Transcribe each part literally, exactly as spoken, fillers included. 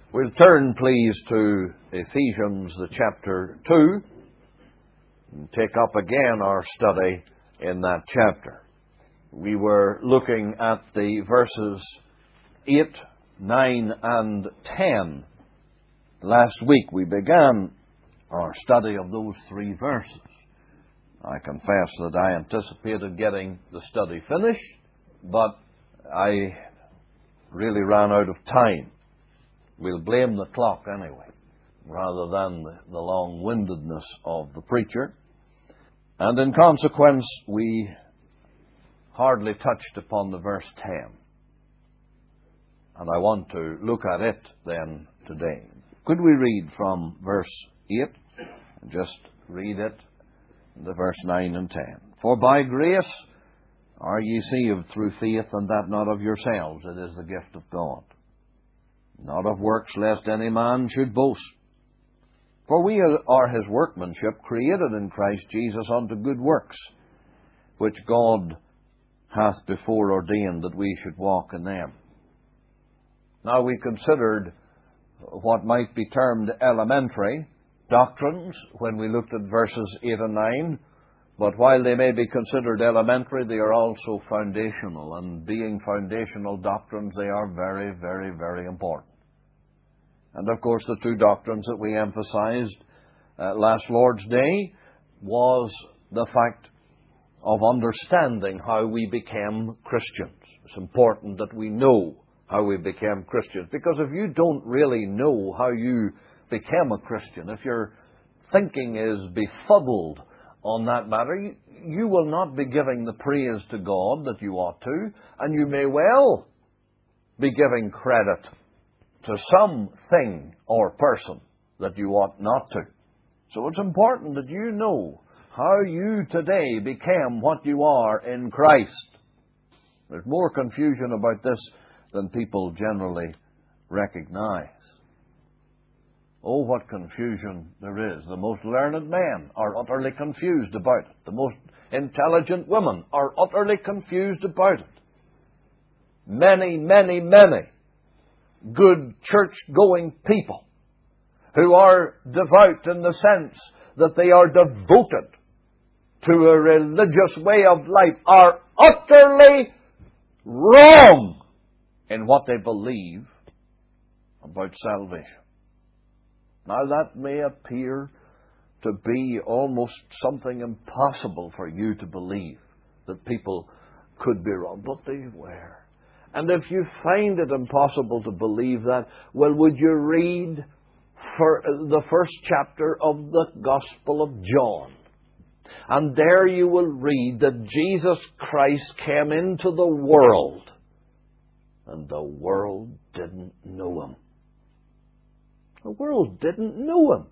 We'll turn, please, to Ephesians, the chapter two, and take up again our study in that chapter. We were looking at the verses eight, nine, and ten. Last week we began our study of those three verses. I confess that I anticipated getting the study finished, but I really ran out of time. We'll blame the clock anyway, rather than the, the long-windedness of the preacher. And in consequence, we hardly touched upon the verse ten. And I want to look at it then today. Could we read from verse eight? Just read it, the verse nine and ten. For by grace are ye saved through faith, and that not of yourselves, it is the gift of God. Not of works, lest any man should boast. For we are his workmanship, created in Christ Jesus unto good works, which God hath before ordained that we should walk in them. Now we considered what might be termed elementary doctrines when we looked at verses eight and nine, but while they may be considered elementary, they are also foundational, and being foundational doctrines, they are very, very, very important. And of course, the two doctrines that we emphasized uh, last Lord's Day was the fact of understanding how we became Christians. It's important that we know how we became Christians, because if you don't really know how you became a Christian, if your thinking is befuddled on that matter, you, you will not be giving the praise to God that you ought to, and you may well be giving credit to something or person that you ought not to. So it's important that you know how you today became what you are in Christ. There's more confusion about this than people generally recognize. Oh, what confusion there is. The most learned men are utterly confused about it. The most intelligent women are utterly confused about it. Many, many, many good church-going people who are devout in the sense that they are devoted to a religious way of life are utterly wrong in what they believe about salvation. Now that may appear to be almost something impossible for you to believe, that people could be wrong, but they were. And if you find it impossible to believe that, well, would you read for the first chapter of the Gospel of John? And there you will read that Jesus Christ came into the world, and the world didn't know Him. The world didn't know Him.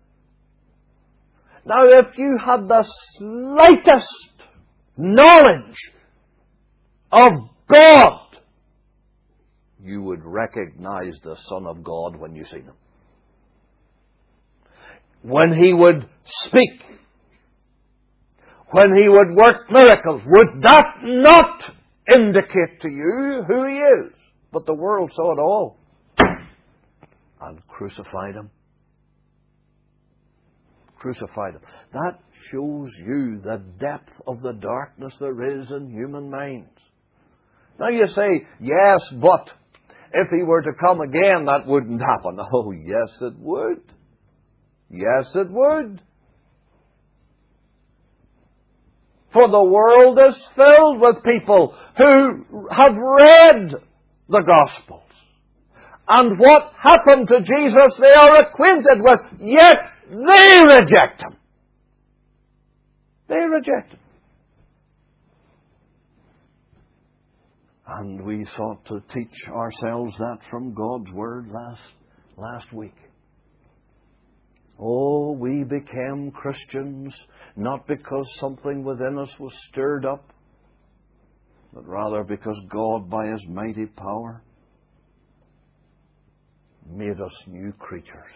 Now, if you had the slightest knowledge of God, you would recognize the Son of God when you see Him. When He would speak, when He would work miracles, would that not indicate to you who He is? But the world saw it all and crucified Him. Crucified Him. That shows you the depth of the darkness there is in human minds. Now you say, yes, but if He were to come again, that wouldn't happen. Oh, yes, it would. Yes, it would. For the world is filled with people who have read the Gospels. And what happened to Jesus they are acquainted with, yet they reject Him. They reject Him. And we sought to teach ourselves that from God's Word last, last week. Oh, we became Christians not because something within us was stirred up, but rather because God, by His mighty power, made us new creatures.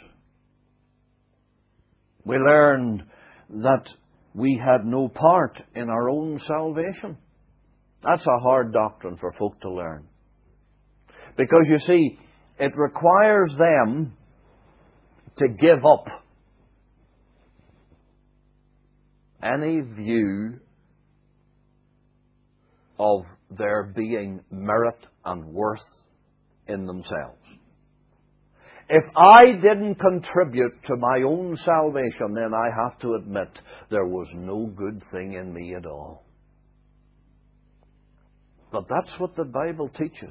We learned that we had no part in our own salvation. That's a hard doctrine for folk to learn. Because you see, it requires them to give up any view of there being merit and worth in themselves. If I didn't contribute to my own salvation, then I have to admit there was no good thing in me at all. But that's what the Bible teaches.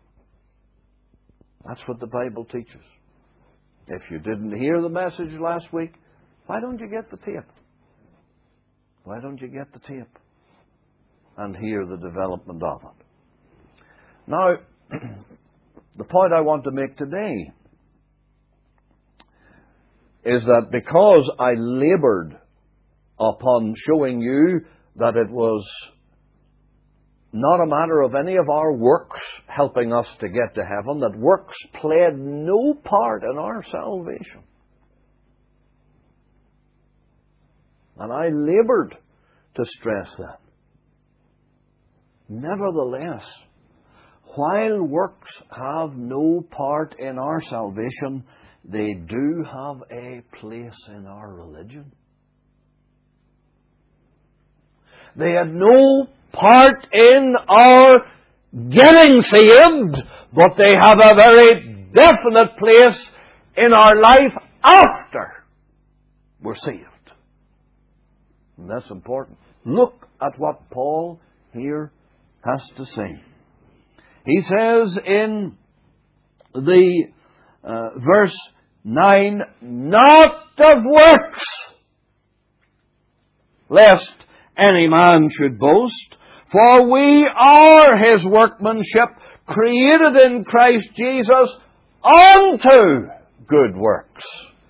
That's what the Bible teaches. If you didn't hear the message last week, why don't you get the tape? Why don't you get the tape and hear the development of it? Now, the point I want to make today is that because I labored upon showing you that it was not a matter of any of our works helping us to get to heaven, that works played no part in our salvation. And I labored to stress that. Nevertheless, while works have no part in our salvation, they do have a place in our religion. They had no part in our getting saved, but they have a very definite place in our life after we're saved. And that's important. Look at what Paul here has to say. He says in the uh, verse nine, not of works, lest any man should boast, for we are his workmanship, created in Christ Jesus unto good works,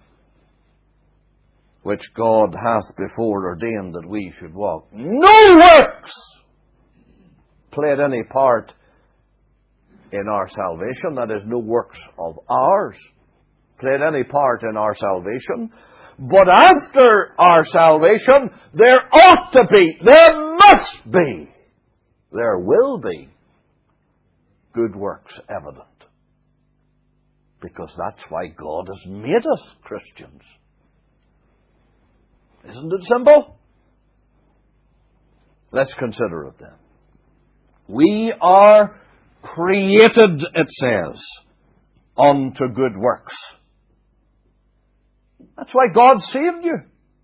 which God hath before ordained that we should walk. No works played any part in our salvation. That is, no works of ours played any part in our salvation. But after our salvation, there ought to be, there must be, there will be good works evident. Because that's why God has made us Christians. Isn't it simple? Let's consider it then. We are created, it says, unto good works. That's why God saved you.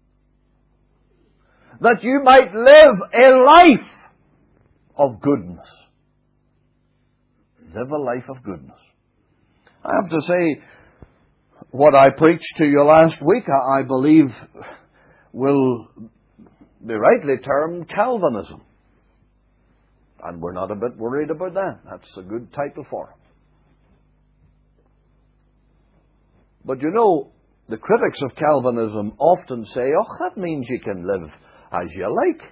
That you might live a life of goodness. Live a life of goodness. I have to say, what I preached to you last week, I believe, will be rightly termed Calvinism. And we're not a bit worried about that. That's a good title for it. But you know, the critics of Calvinism often say, oh, that means you can live as you like.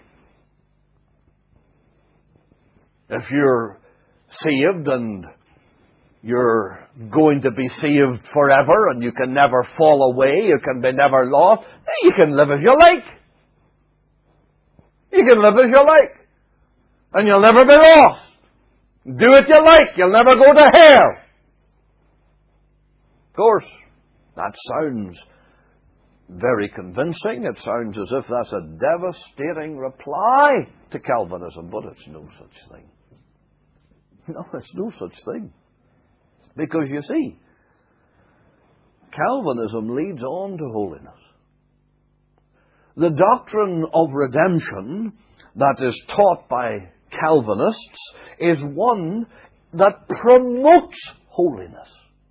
If you're saved and you're going to be saved forever and you can never fall away, you can be never lost, you can live as you like. You can live as you like. And you'll never be lost. Do what you like. You'll never go to hell. Of course, that sounds very convincing. It sounds as if that's a devastating reply to Calvinism, but it's no such thing. No, it's no such thing. Because you see, Calvinism leads on to holiness. The doctrine of redemption that is taught by Calvinists is one that promotes holiness.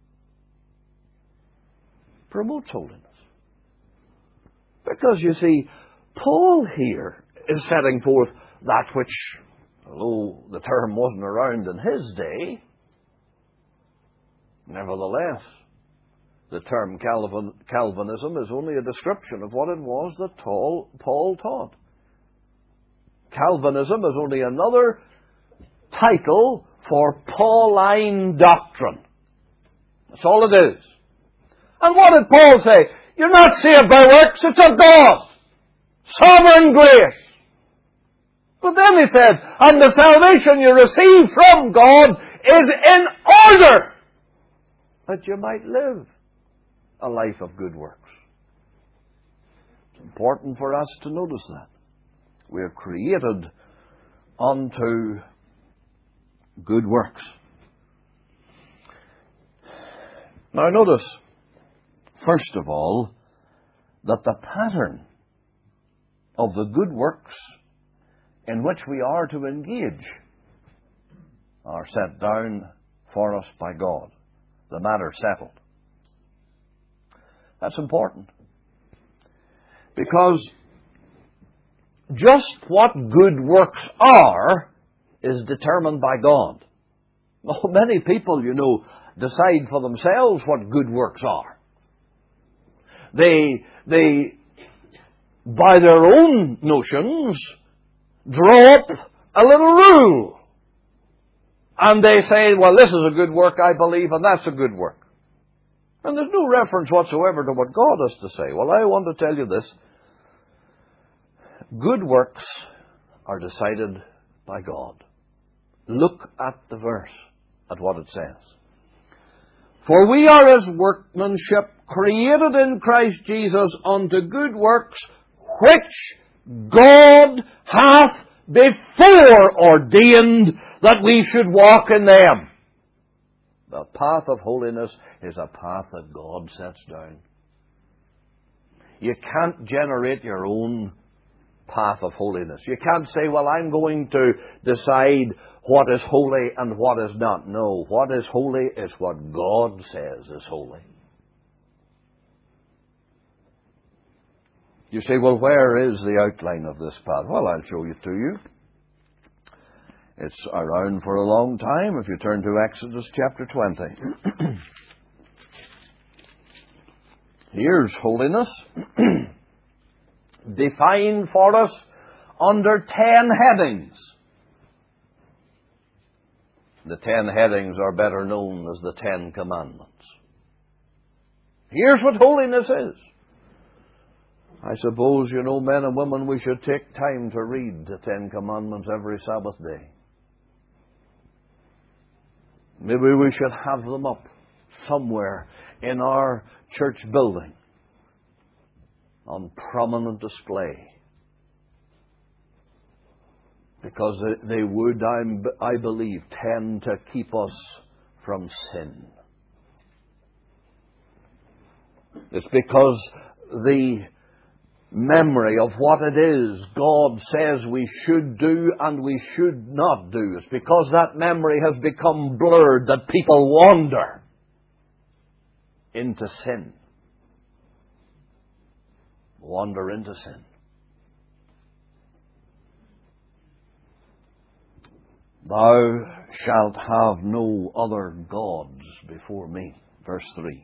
Promotes holiness. Because you see, Paul here is setting forth that which, although the term wasn't around in his day, nevertheless, the term Calvin, Calvinism is only a description of what it was that Paul taught. Calvinism is only another title for Pauline doctrine. That's all it is. And what did Paul say? You're not saved by works, it's of God. Sovereign grace. But then he said, and the salvation you receive from God is in order that you might live a life of good works. It's important for us to notice that. We are created unto good works. Now notice, first of all, that the pattern of the good works in which we are to engage are set down for us by God. The matter settled. That's important. Because just what good works are is determined by God. Well, many people, you know, decide for themselves what good works are. They, they, by their own notions, draw up a little rule. And they say, well, this is a good work, I believe, and that's a good work. And there's no reference whatsoever to what God has to say. Well, I want to tell you this. Good works are decided by God. Look at the verse, at what it says. For we are His workmanship, created in Christ Jesus unto good works, which God hath before ordained that we should walk in them. The path of holiness is a path that God sets down. You can't generate your own path of holiness. You can't say, well, I'm going to decide what is holy and what is not. No, what is holy is what God says is holy. You say, well, where is the outline of this path? Well, I'll show it to you. It's around for a long time if you turn to Exodus chapter twenty. Here's holiness, defined for us under ten headings. The ten headings are better known as the Ten Commandments. Here's what holiness is. I suppose, you know, men and women, we should take time to read the Ten Commandments every Sabbath day. Maybe we should have them up somewhere in our church building on prominent display. Because they would, I believe, tend to keep us from sin. It's because the memory of what it is God says we should do and we should not do. It's because that memory has become blurred that people wander into sin. Wander into sin. Thou shalt have no other gods before me. Verse three.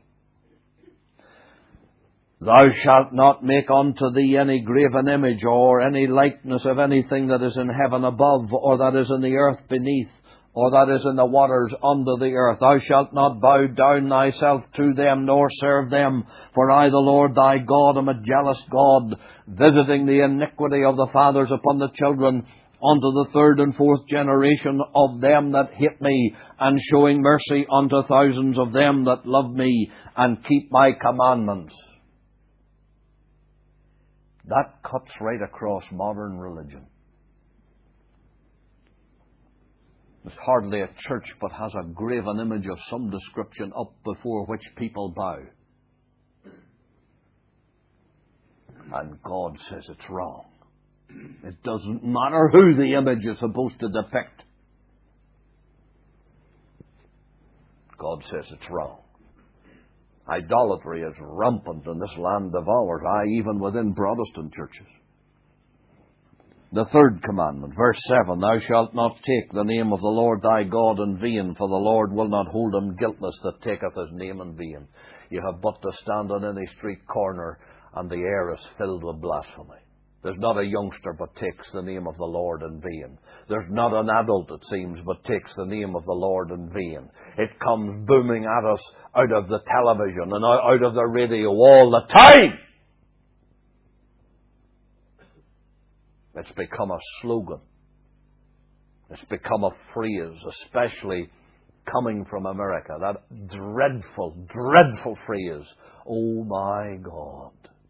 Thou shalt not make unto thee any graven image or any likeness of anything that is in heaven above, or that is in the earth beneath, or that is in the waters under the earth. Thou shalt not bow down thyself to them, nor serve them. For I, the Lord thy God, am a jealous God, visiting the iniquity of the fathers upon the children, unto the third and fourth generation of them that hate me, and showing mercy unto thousands of them that love me, and keep my commandments. That cuts right across modern religion. There's hardly a church but has a graven image of some description up before which people bow. And God says it's wrong. It doesn't matter who the image is supposed to depict. God says it's wrong. Idolatry is rampant in this land of ours, aye, even within Protestant churches. The third commandment, verse seven, Thou shalt not take the name of the Lord thy God in vain, for the Lord will not hold him guiltless that taketh his name in vain. You have but to stand on any street corner and the air is filled with blasphemy. There's not a youngster but takes the name of the Lord in vain. There's not an adult, it seems, but takes the name of the Lord in vain. It comes booming at us out of the television and out of the radio all the time. It's become a slogan. It's become a phrase, especially coming from America. That dreadful, dreadful phrase, "Oh my God."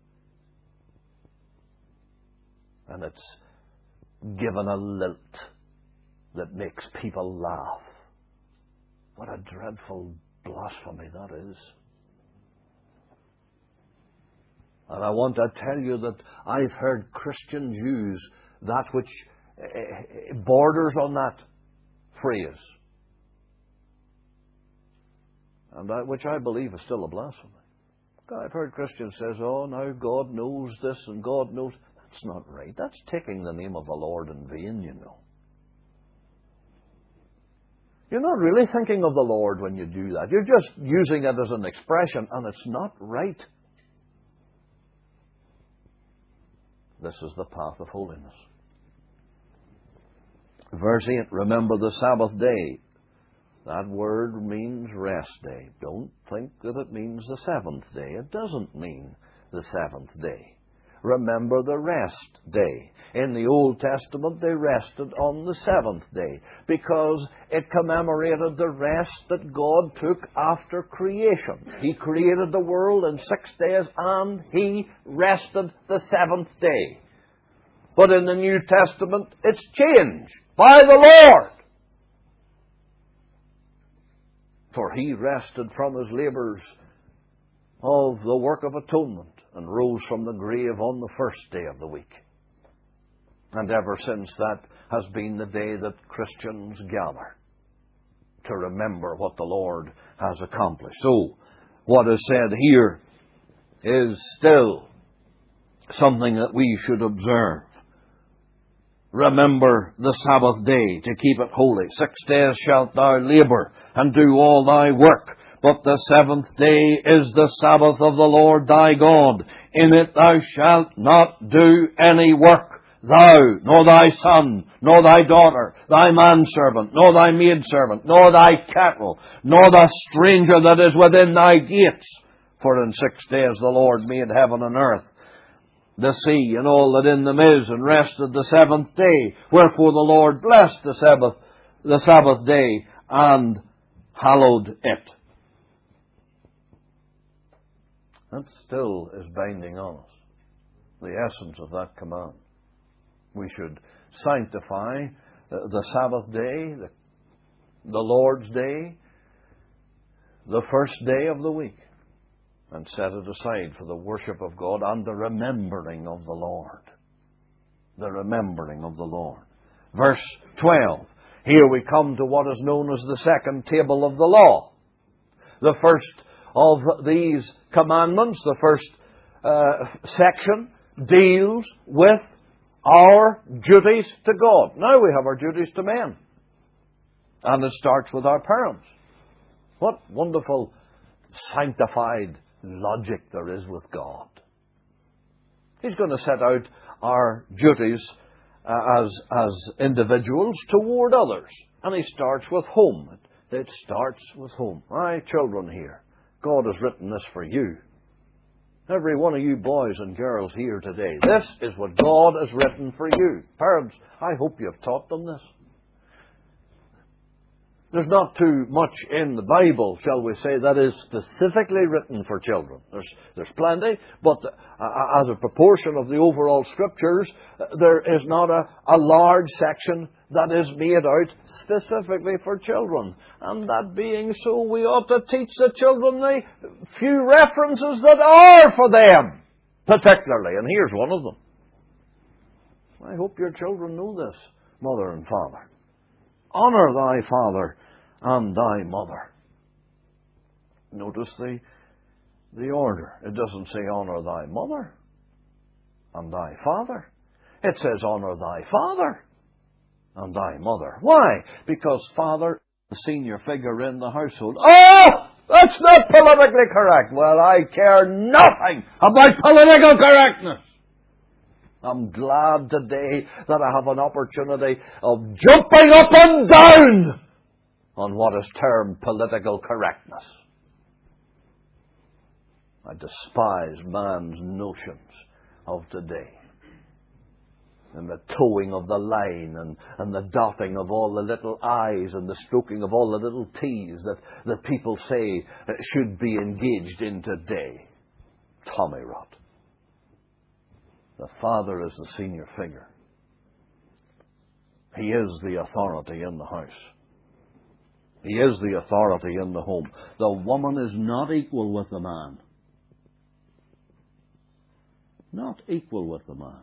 And it's given a lilt that makes people laugh. What a dreadful blasphemy that is. And I want to tell you that I've heard Christians use that which borders on that phrase, and that which I believe is still a blasphemy. I've heard Christians say, "Oh, now God knows this and God knows." That's not right. That's taking the name of the Lord in vain, you know. You're not really thinking of the Lord when you do that. You're just using it as an expression, and it's not right. This is the path of holiness. Verse eight, remember the Sabbath day. That word means rest day. Don't think that it means the seventh day. It doesn't mean the seventh day. Remember the rest day. In the Old Testament, they rested on the seventh day because it commemorated the rest that God took after creation. He created the world in six days and He rested the seventh day. But in the New Testament, it's changed by the Lord. For He rested from His labours of the work of atonement and rose from the grave on the first day of the week. And ever since, that has been the day that Christians gather to remember what the Lord has accomplished. So, what is said here is still something that we should observe. Remember the Sabbath day to keep it holy. Six days shalt thou labour and do all thy work. But the seventh day is the Sabbath of the Lord thy God. In it thou shalt not do any work, thou, nor thy son, nor thy daughter, thy manservant, nor thy maidservant, nor thy cattle, nor the stranger that is within thy gates. For in six days the Lord made heaven and earth, the sea, and all that in them is, and rested the seventh day. Wherefore the Lord blessed the Sabbath, the Sabbath day, and hallowed it. That still is binding on us, the essence of that command. We should sanctify the Sabbath day, the, the Lord's day, the first day of the week, and set it aside for the worship of God and the remembering of the Lord. The remembering of the Lord. Verse twelve. Here we come to what is known as the second table of the law. The first of these commandments, the first uh, section, deals with our duties to God. Now we have our duties to men. And it starts with our parents. What wonderful sanctified logic there is with God. He's going to set out our duties uh, as, as individuals toward others. And He starts with home. It starts with home. My children here, God has written this for you. Every one of you boys and girls here today, this is what God has written for you. Parents, I hope you have taught them this. There's not too much in the Bible, shall we say, that is specifically written for children. There's, there's plenty, but uh, as a proportion of the overall Scriptures, uh, there is not a, a large section that is made out specifically for children. And that being so, we ought to teach the children the few references that are for them, particularly. And here's one of them. I hope your children know this, mother and father. Honour thy father and thy mother. Notice the, the order. It doesn't say honour thy mother and thy father. It says honour thy father and thy mother. Why? Because father is the senior figure in the household. Oh! That's not politically correct. Well, I care nothing about political correctness. I'm glad today that I have an opportunity of jumping up and down on what is termed political correctness. I despise man's notions of today. and the towing of the line, and, and the dotting of all the little I's, and the stroking of all the little T's that the people say should be engaged in today. Tommy rot. The father is the senior figure. He is the authority in the house. He is the authority in the home. The woman is not equal with the man. Not equal with the man.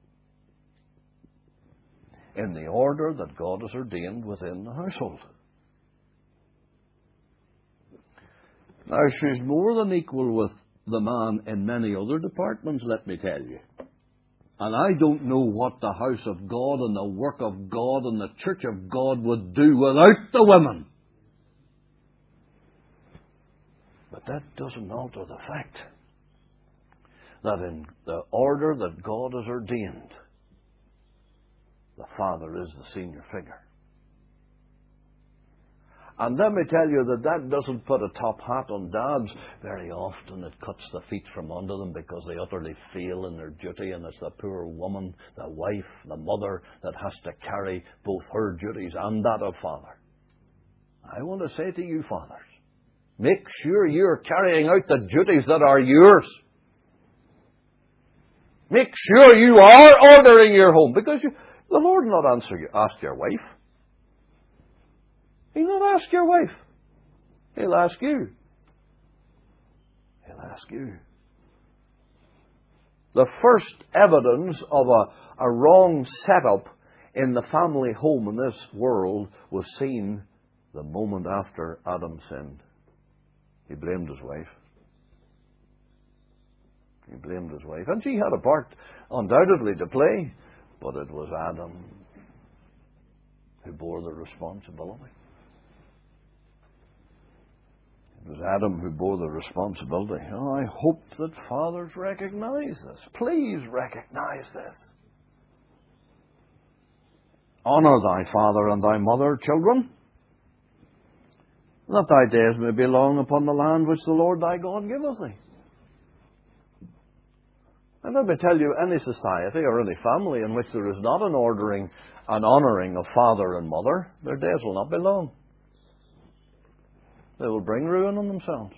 In the order that God has ordained within the household. Now, she's more than equal with the man in many other departments, let me tell you. And I don't know what the house of God and the work of God and the church of God would do without the women. But that doesn't alter the fact that in the order that God has ordained, the father is the senior figure. And let me tell you that that doesn't put a top hat on dads. Very often it cuts the feet from under them because they utterly fail in their duty, and it's the poor woman, the wife, the mother that has to carry both her duties and that of father. I want to say to you, fathers, make sure you're carrying out the duties that are yours. Make sure you are ordering your home, because you, the Lord will not answer you. Ask your wife. He'll not ask your wife. He'll ask you. He'll ask you. The first evidence of a, a wrong setup in the family home in this world was seen the moment after Adam sinned. He blamed his wife. He blamed his wife. And she had a part undoubtedly to play, but it was Adam who bore the responsibility. It was Adam who bore the responsibility. Oh, I hope that fathers recognize this. Please recognize this. Honour thy father and thy mother, children, that thy days may be long upon the land which the Lord thy God giveth thee. And let me tell you, any society or any family in which there is not an ordering and honouring of father and mother, their days will not be long. They will bring ruin on themselves.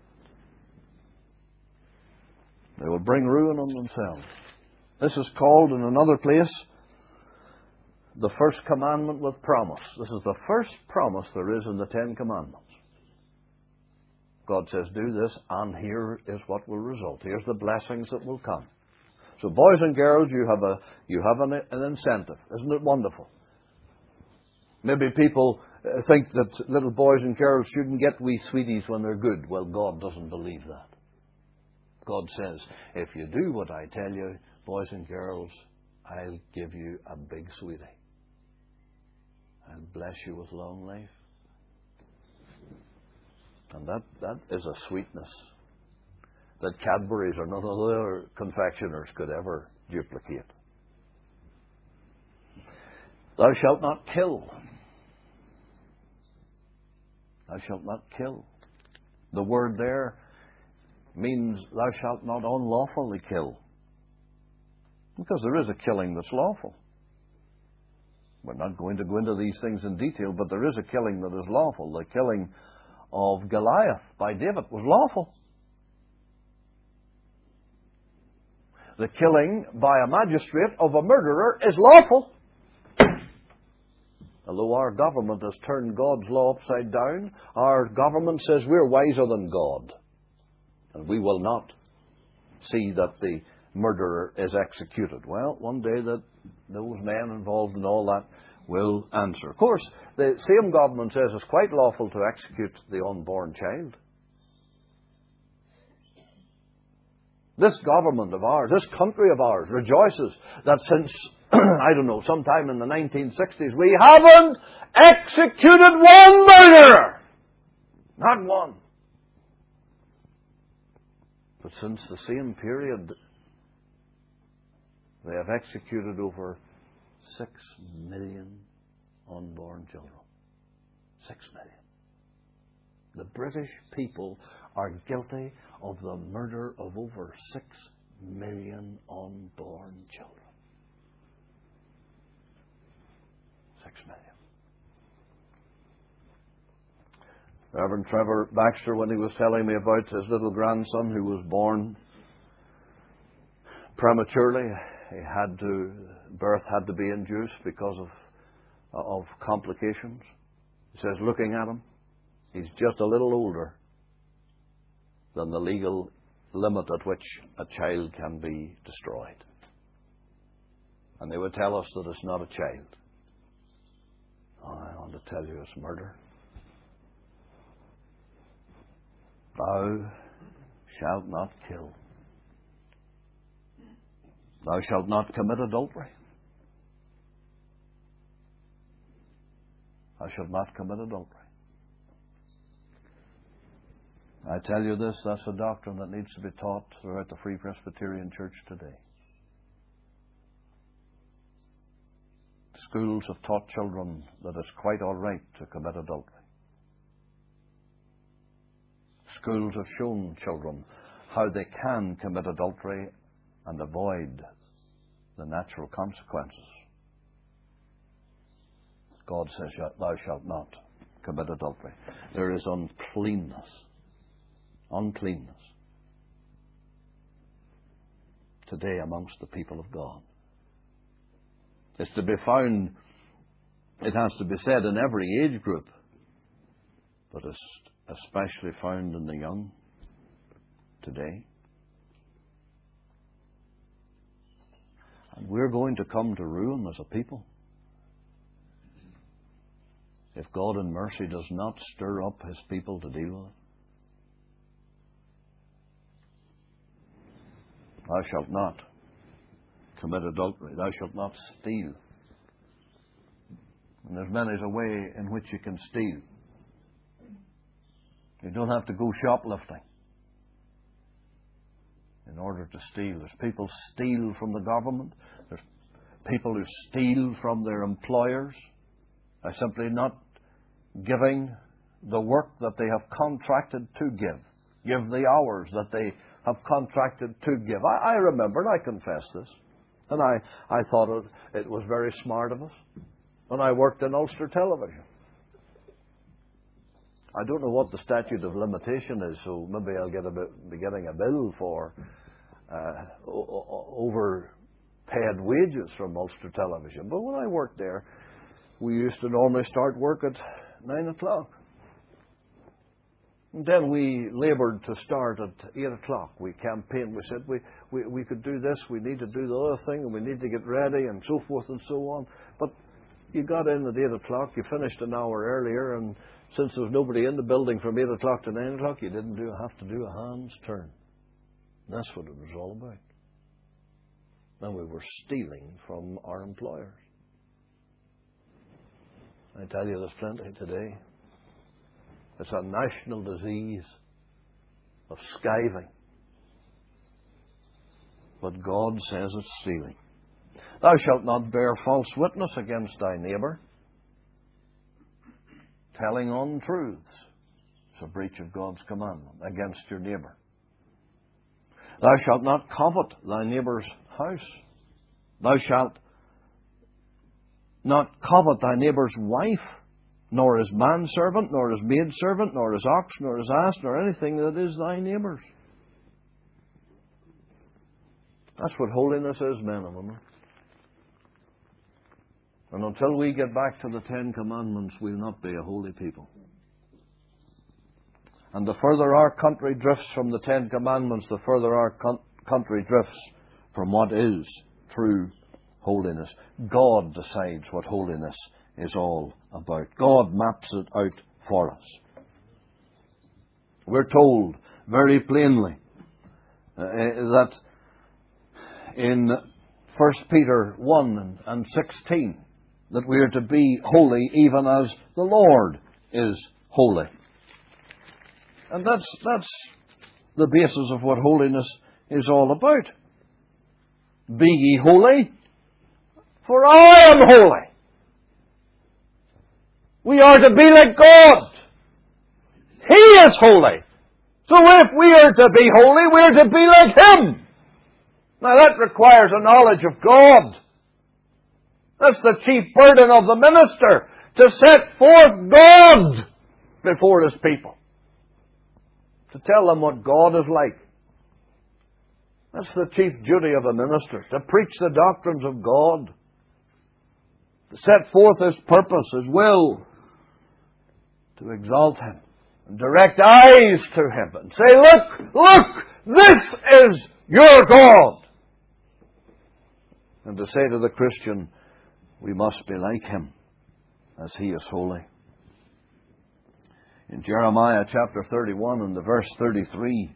They will bring ruin on themselves. This is called in another place the first commandment with promise. This is the first promise there is in the Ten Commandments. God says, do this, and here is what will result. Here's the blessings that will come. So boys and girls, you have a you have an, an incentive. Isn't it wonderful? Maybe people think that little boys and girls shouldn't get wee sweeties when they're good. Well, God doesn't believe that. God says, if you do what I tell you, boys and girls, I'll give you a big sweetie. I'll bless you with long life. And that, that is a sweetness that Cadbury's or none of the other confectioners could ever duplicate. Thou shalt not kill. Thou shalt not kill. The word there means thou shalt not unlawfully kill. Because there is a killing that's lawful. We're not going to go into these things in detail, but there is a killing that is lawful. The killing of Goliath by David was lawful. The killing by a magistrate of a murderer is lawful. Although our government has turned God's law upside down, our government says we're wiser than God. And we will not see that the murderer is executed. Well, one day that those men involved in all that will answer. Of course, the same government says it's quite lawful to execute the unborn child. This government of ours, this country of ours, rejoices that since, I don't know, sometime in the nineteen sixties, we haven't executed one murderer. Not one. But since the same period, they have executed over six million unborn children. Six million. The British people are guilty of the murder of over six million unborn children. Six million. Reverend Trevor Baxter, when he was telling me about his little grandson who was born prematurely, he had to, birth had to be induced because of, of complications. He says, looking at him, he's just a little older than the legal limit at which a child can be destroyed. And they would tell us that it's not a child. Oh, I want to tell you it's murder. Thou shalt not kill. Thou shalt not commit adultery. Thou shalt not commit adultery. I tell you this, that's a doctrine that needs to be taught throughout the Free Presbyterian Church today. Schools have taught children that it's quite all right to commit adultery. Schools have shown children how they can commit adultery and avoid the natural consequences. God says, thou shalt not commit adultery. There is uncleanness. Uncleanness today amongst the people of God. It's to be found, it has to be said, in every age group, but it's especially found in the young today. And we're going to come to ruin as a people if God in mercy does not stir up His people to deal with it. Thou shalt not commit adultery. Thou shalt not steal. And there's many a way in which you can steal. You don't have to go shoplifting in order to steal. There's people steal from the government. There's people who steal from their employers by simply not giving the work that they have contracted to give. Give the hours that they have contracted to give. I, I remember, and I confess this, and I, I thought it, it was very smart of us when I worked in Ulster Television. I don't know what the statute of limitation is, so maybe I'll get a bit, be getting a bill for uh, overpaid wages from Ulster Television. But when I worked there, we used to normally start work at nine o'clock. And then we laboured to start at eight o'clock. We campaigned. We said we, we, we could do this, we need to do the other thing, and we need to get ready, and so forth and so on. But you got in at eight o'clock, you finished an hour earlier, and since there was nobody in the building from eight o'clock to nine o'clock, you didn't do, have to do a hand's turn. That's what it was all about. And we were stealing from our employers. I tell you, there's plenty today. It's a national disease of skiving. But God says it's stealing. Thou shalt not bear false witness against thy neighbour. Telling untruths. It's a breach of God's commandment against your neighbour. Thou shalt not covet thy neighbour's house. Thou shalt not covet thy neighbour's wife, nor his manservant, nor his maidservant, nor his ox, nor his ass, nor anything that is thy neighbour's. That's what holiness is, men and women. And until we get back to the Ten Commandments, we'll not be a holy people. And the further our country drifts from the Ten Commandments, the further our con- country drifts from what is true holiness. God decides what holiness is all about. God maps it out for us. We're told very plainly uh, that in First Peter one and sixteen that we are to be holy even as the Lord is holy. And that's that's the basis of what holiness is all about. Be ye holy, for I am holy. We are to be like God. He is holy. So if we are to be holy, we are to be like Him. Now that requires a knowledge of God. That's the chief burden of the minister, to set forth God before His people. To tell them what God is like. That's the chief duty of a minister, to preach the doctrines of God. To set forth His purpose, His will. To exalt Him. And direct eyes to Him. And say, look, look, this is your God. And to say to the Christian, we must be like Him, as He is holy. In Jeremiah chapter thirty-one and the verse thirty-three,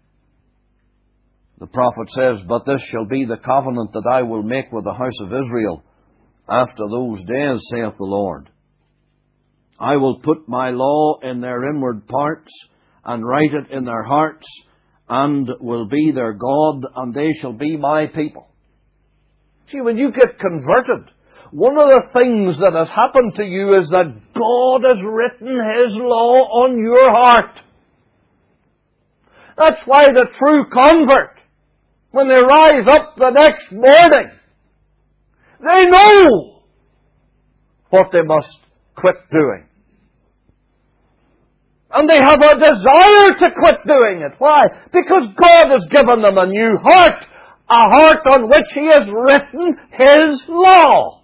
the prophet says, But this shall be the covenant that I will make with the house of Israel after those days, saith the Lord. I will put my law in their inward parts, and write it in their hearts, and will be their God, and they shall be my people. See, when you get converted, one of the things that has happened to you is that God has written His law on your heart. That's why the true convert, when they rise up the next morning, they know what they must quit doing. And they have a desire to quit doing it. Why? Because God has given them a new heart, a heart on which He has written His law.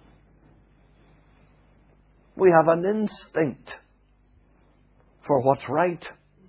We have an instinct for what's right.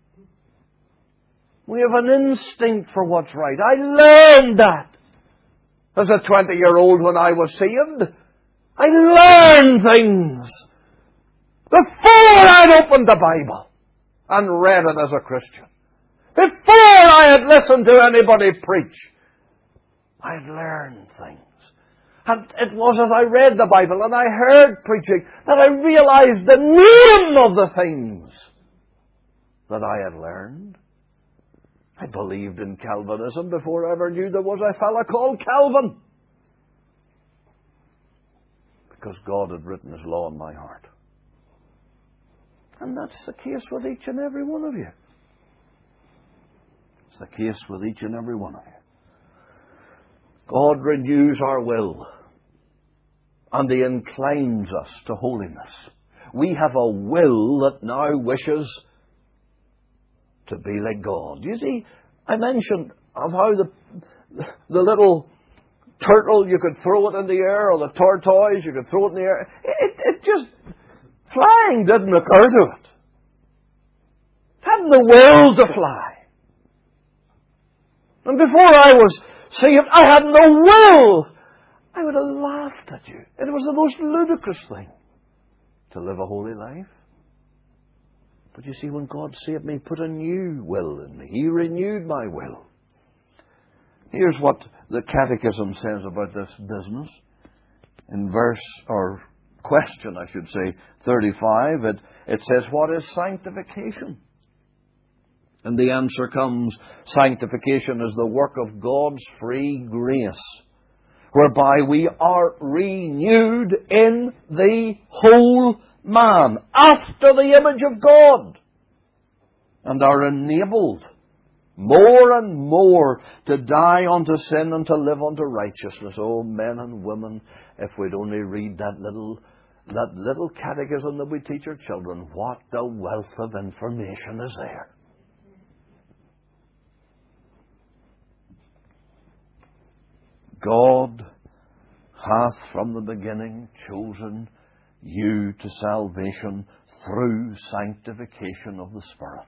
We have an instinct for what's right. I learned that as a twenty-year-old when I was saved. I learned things before I'd opened the Bible and read it as a Christian. Before I had listened to anybody preach, I had learned things. And it was as I read the Bible and I heard preaching that I realized the name of the things that I had learned. I believed in Calvinism before I ever knew there was a fellow called Calvin. Because God had written His law in my heart. And that's the case with each and every one of you. It's the case with each and every one of you. God renews our will, and He inclines us to holiness. We have a will that now wishes to be like God. You see, I mentioned of how the the little turtle, you could throw it in the air, or the tortoise, you could throw it in the air. It, it just, flying didn't occur to it. It hadn't the will to fly. And before I was saved, I had no will. I would have laughed at you. It was the most ludicrous thing to live a holy life. But you see, when God saved me, He put a new will in me. He renewed my will. Here's what the Catechism says about this business. In verse, or question, I should say, thirty-five, it, it says, what is sanctification? And the answer comes, sanctification is the work of God's free grace, whereby we are renewed in the whole man, after the image of God, and are enabled more and more to die unto sin and to live unto righteousness. Oh, men and women, if we'd only read that little, that little catechism that we teach our children, what a wealth of information is there. God hath from the beginning chosen you to salvation through sanctification of the Spirit.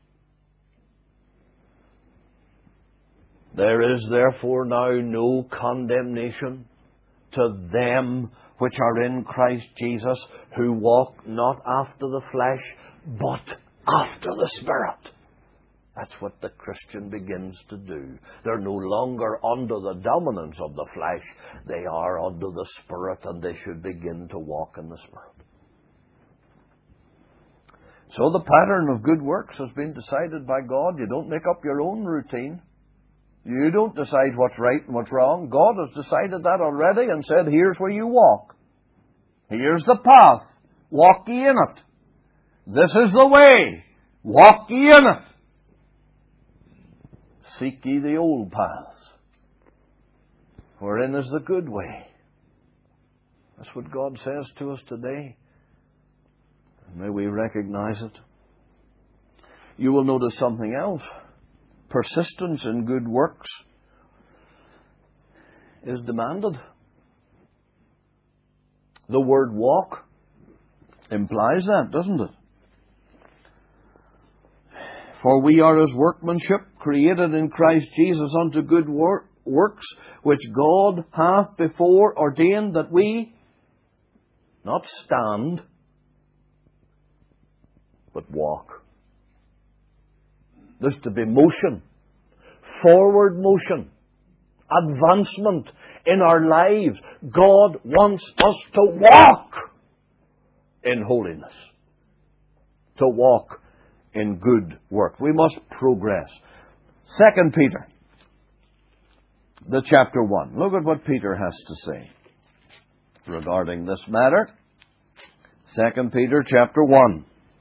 There is therefore now no condemnation to them which are in Christ Jesus, who walk not after the flesh, but after the Spirit. That's what the Christian begins to do. They're no longer under the dominance of the flesh. They are under the Spirit, and they should begin to walk in the Spirit. So the pattern of good works has been decided by God. You don't make up your own routine. You don't decide what's right and what's wrong. God has decided that already and said, here's where you walk. Here's the path. Walk ye in it. This is the way. Walk ye in it. Seek ye the old paths, wherein is the good way. That's what God says to us today. May we recognize it. You will notice something else. Persistence in good works is demanded. The word walk implies that, doesn't it? For we are His workmanship, created in Christ Jesus unto good wor- works, which God hath before ordained that we not stand, but walk. There's to be motion, forward motion, advancement in our lives. God wants us to walk in holiness, to walk in good work. We must progress. Second Peter, the chapter one. Look at what Peter has to say regarding this matter. Second Peter chapter one.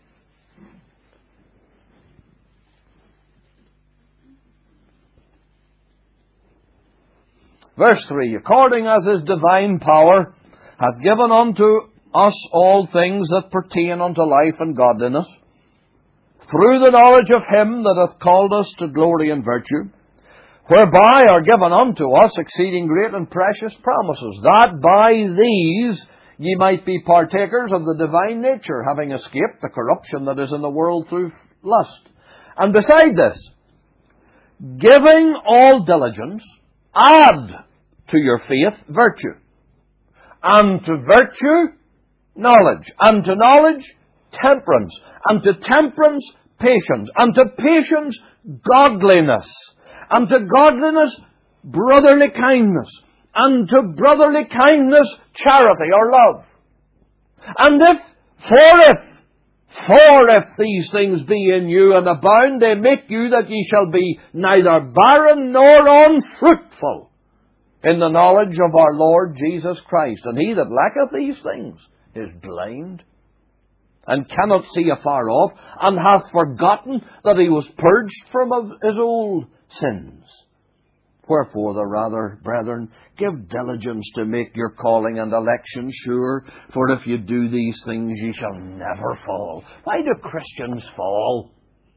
Verse three, according as His divine power hath given unto us all things that pertain unto life and godliness, through the knowledge of Him that hath called us to glory and virtue, whereby are given unto us exceeding great and precious promises, that by these ye might be partakers of the divine nature, having escaped the corruption that is in the world through lust. And beside this, giving all diligence, add to your faith virtue, and to virtue knowledge, and to knowledge temperance, and to temperance patience, and to patience godliness, and to godliness brotherly kindness, and to brotherly kindness charity or love. And if, for if, for if these things be in you and abound, they make you that ye shall be neither barren nor unfruitful in the knowledge of our Lord Jesus Christ. And he that lacketh these things is blind, and cannot see afar off, and hath forgotten that he was purged from of his old sins. Wherefore the rather, brethren, give diligence to make your calling and election sure, for if you do these things ye shall never fall. Why do Christians fall?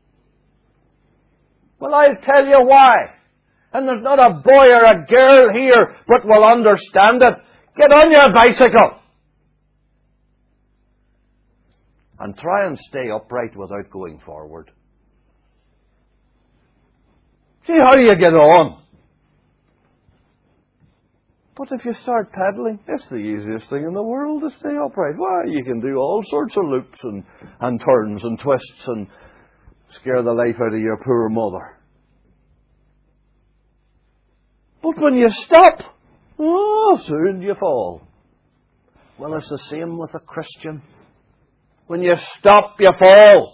Well, I'll tell you why. And there's not a boy or a girl here but will understand it. Get on your bicycle and try and stay upright without going forward. See how you get on. But if you start pedaling, it's the easiest thing in the world to stay upright. Why, you can do all sorts of loops and, and turns and twists and scare the life out of your poor mother. But when you stop, oh, soon you fall. Well, it's the same with a Christian. When you stop, you fall.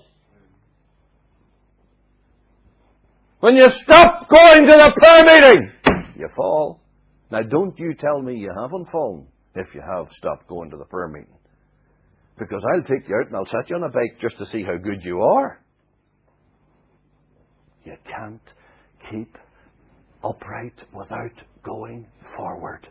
When you stop going to the prayer meeting, you fall. Now, don't you tell me you haven't fallen if you have stopped going to the prayer meeting. Because I'll take you out and I'll set you on a bike just to see how good you are. You can't keep upright without going forward.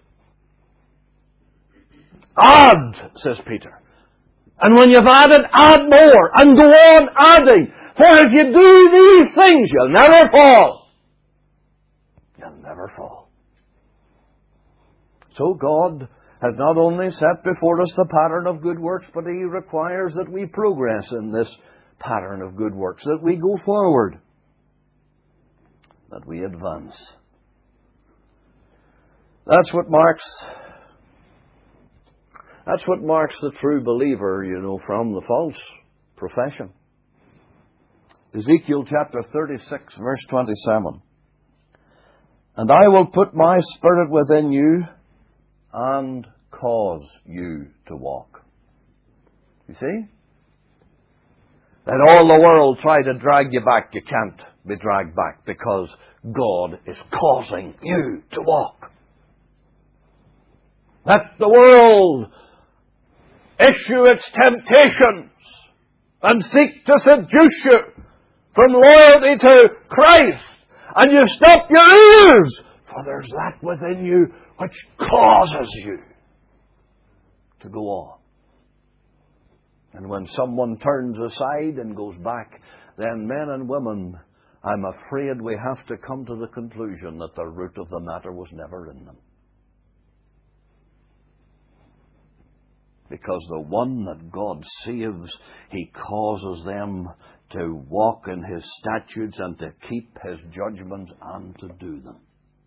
Add, says Peter. And when you've added, add more. And go on adding. For if you do these things, you'll never fall. You'll never fall. So God has not only set before us the pattern of good works, but He requires that we progress in this pattern of good works, that we go forward, that we advance. That's what marks That's what marks the true believer, you know, from the false profession. Ezekiel chapter thirty-six, verse twenty-seven. And I will put my spirit within you and cause you to walk. You see? Let all the world try to drag you back. You can't be dragged back because God is causing you to walk. Let the world issue its temptations and seek to seduce you from loyalty to Christ. And you stop your ears, for there's that within you which causes you to go on. And when someone turns aside and goes back, then men and women, I'm afraid we have to come to the conclusion that the root of the matter was never in them. Because the one that God saves, He causes them to walk in His statutes and to keep His judgments and to do them.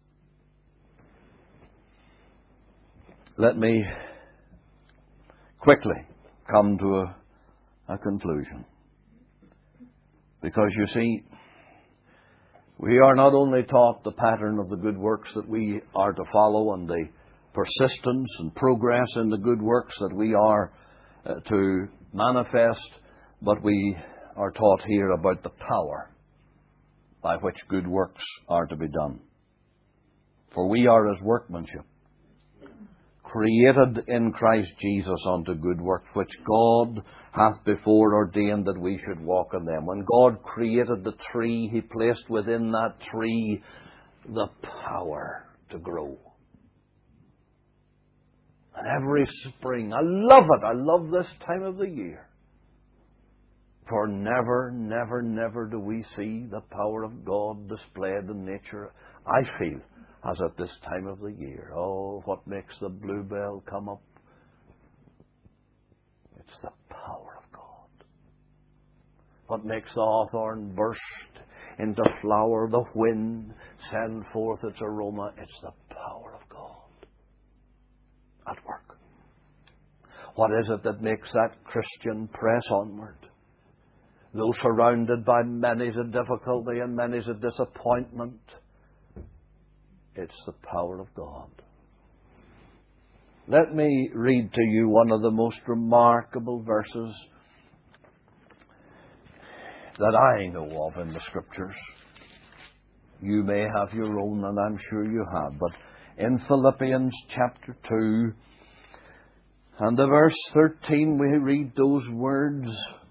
Let me quickly come to a, a conclusion. Because you see, we are not only taught the pattern of the good works that we are to follow and the persistence and progress in the good works that we are uh, to manifest, but we are taught here about the power by which good works are to be done. For we are His workmanship, created in Christ Jesus unto good works, which God hath before ordained that we should walk in them. When God created the tree, He placed within that tree the power to grow. And every spring, I love it, I love this time of the year. For never, never, never do we see the power of God displayed in nature, I feel, as at this time of the year. Oh, what makes the bluebell come up? It's the power of God. What makes the hawthorn burst into flower, the wind send forth its aroma? It's the power of God at work. What is it that makes that Christian press onward? Though surrounded by many's a difficulty and many's a disappointment, it's the power of God. Let me read to you one of the most remarkable verses that I know of in the Scriptures. You may have your own, and I'm sure you have, but in Philippians chapter two and the verse thirteen, we read those words.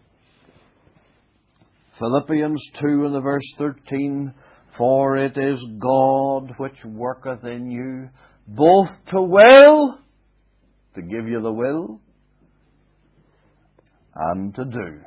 Philippians two and the verse thirteen, for it is God which worketh in you both to will, to give you the will, and to do.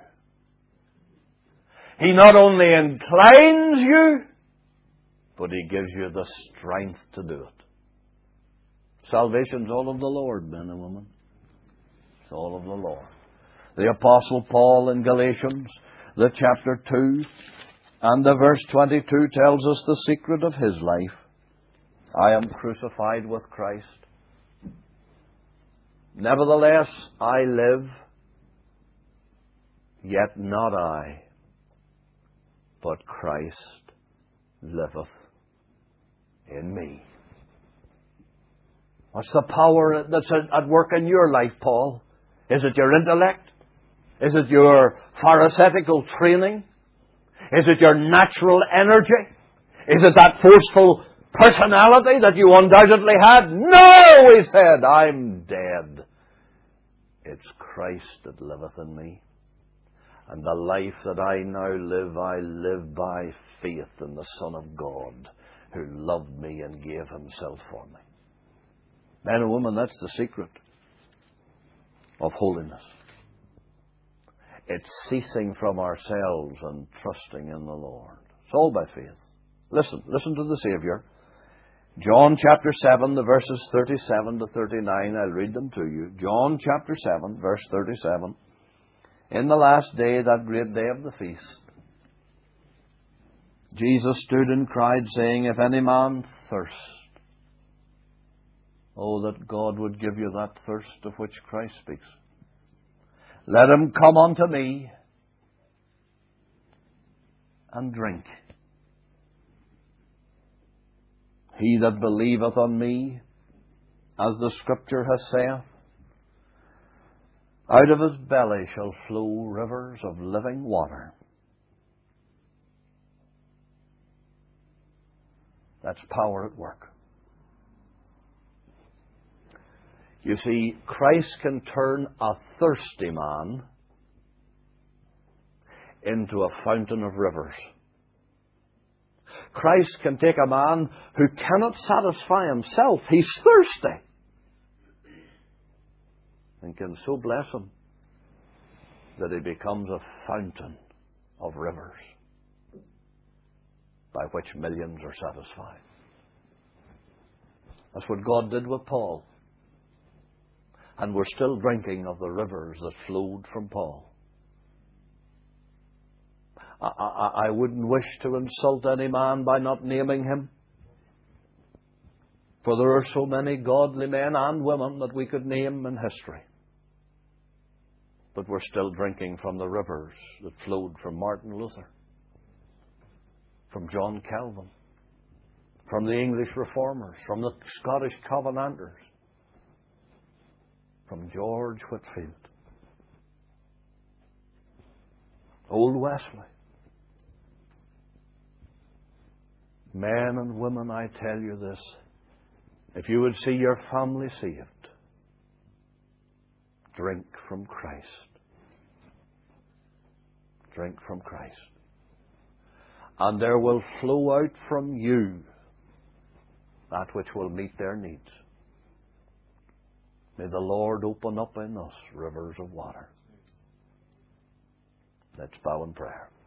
He not only inclines you, but He gives you the strength to do it. Salvation's all of the Lord, men and women. It's all of the Lord. The Apostle Paul in Galatians, the chapter two, and the verse twenty-two tells us the secret of his life. I am crucified with Christ. Nevertheless, I live, yet not I, but Christ liveth in me. What's the power that's at work in your life, Paul? Is it your intellect? Is it your pharisaical training? Is it your natural energy? Is it that forceful personality that you undoubtedly had? No, he said, I'm dead. It's Christ that liveth in me. And the life that I now live, I live by faith in the Son of God, who loved me and gave Himself for me. Men and women, that's the secret of holiness. It's ceasing from ourselves and trusting in the Lord. It's all by faith. Listen, listen to the Savior. John chapter seven, the verses thirty-seven to thirty-nine, I'll read them to you. John chapter seven, verse thirty-seven. In the last day, that great day of the feast, Jesus stood and cried, saying, if any man thirst, oh, that God would give you that thirst of which Christ speaks. Let him come unto me and drink. He that believeth on me, as the Scripture has said, out of his belly shall flow rivers of living water. That's power at work. You see, Christ can turn a thirsty man into a fountain of rivers. Christ can take a man who cannot satisfy himself. He's thirsty. and can so bless him that he becomes a fountain of rivers by which millions are satisfied. That's what God did with Paul. And we're still drinking of the rivers that flowed from Paul. I, I, I wouldn't wish to insult any man by not naming him. For there are so many godly men and women that we could name in history. But we're still drinking from the rivers that flowed from Martin Luther, from John Calvin, from the English Reformers, from the Scottish Covenanters, from George Whitefield, Old Wesley. Men and women, I tell you this, if you would see your family saved, drink from Christ. Drink from Christ. And there will flow out from you that which will meet their needs. May the Lord open up in us rivers of water. Let's bow in prayer.